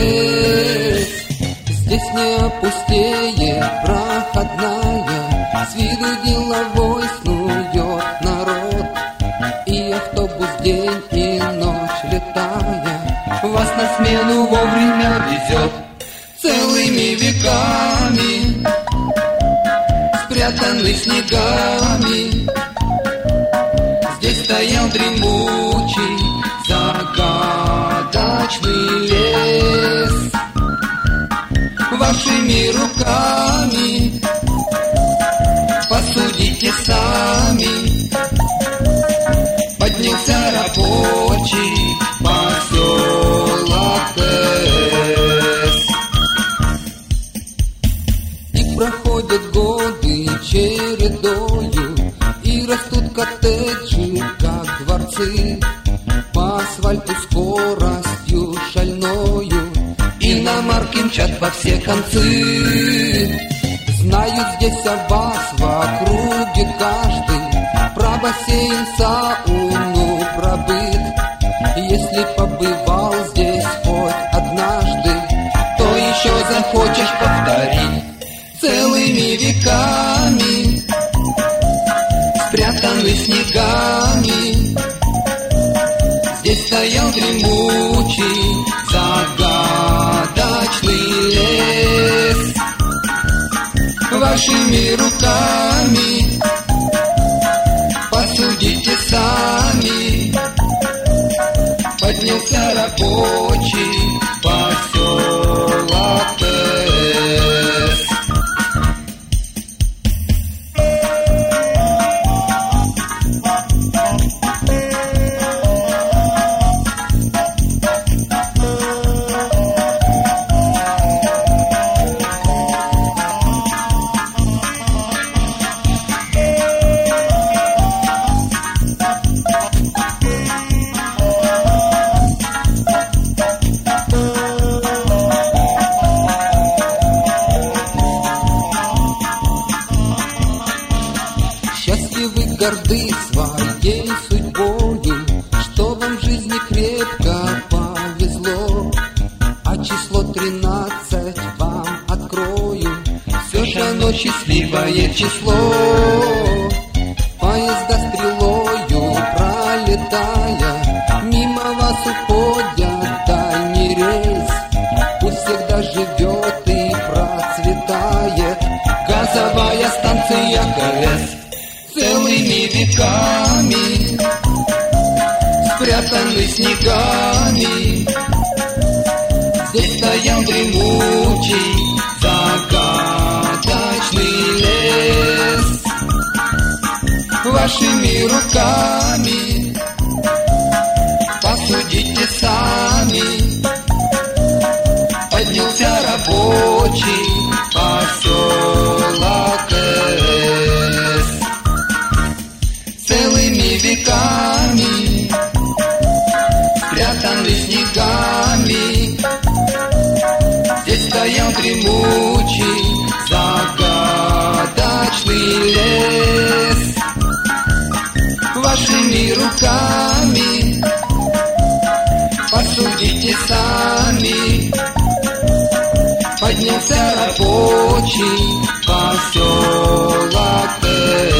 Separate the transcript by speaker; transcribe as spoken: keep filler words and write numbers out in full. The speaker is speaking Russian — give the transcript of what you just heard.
Speaker 1: лес. Здесь не опустеет проходная, с виду деловой снует народ. И автобус день и ночь летая вас на смену вовремя везет. Целыми веками спрятанный снегами, здесь стоял дремучий загадочный лес. Вашими руками посудите сами, поднялся рабочий поселок Тэс. И проходят годы чередою, и растут коттеджи, как дворцы, по асфальту скоростью шальною, иномарки мчат во все концы. Знают здесь о вас в округе каждый, про бассейн, сауну, про быт. Если побывал здесь хоть однажды, то еще захочешь повторить. Целыми веками спрятанный снегами, здесь стоял дремучий загадочный лес. Вашими руками посудите сами, поднялся рабочий поселок Тэс. Счастливы, горды своей судьбою, что вам в жизни крепко повезло. А число тринадцать вам открою, все же оно счастливое число. Поезда стрелою пролетая, мимо вас уходят дальний рейс. Пусть всегда живет и процветает газовая станция КС. Целыми веками спрятанный снегами, здесь стоял дремучий загадочный лес. Вашими руками посудите сами, поднялся рабочий поселок Тэс. Целыми веками спрятанный снегами, здесь стоял дремучий загадочный лес. Вашими руками посудите сами, поднялся рабочий поселок Тэс.